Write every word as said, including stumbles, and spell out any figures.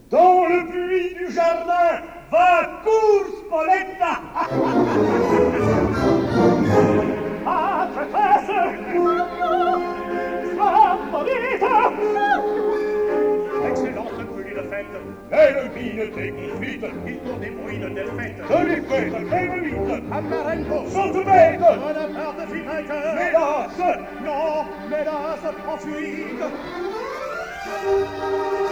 Dans le puits du jardin, va course, Pauletta. Maîtresse, favorite, excellence plus de fête. Elle mine déconfite, il tourne des bruits de défaite. De les fêtes, crème vite, Amarenko, saute bête. Bonaparte fit vainqueur. Mélas, non, mélas, en fuite.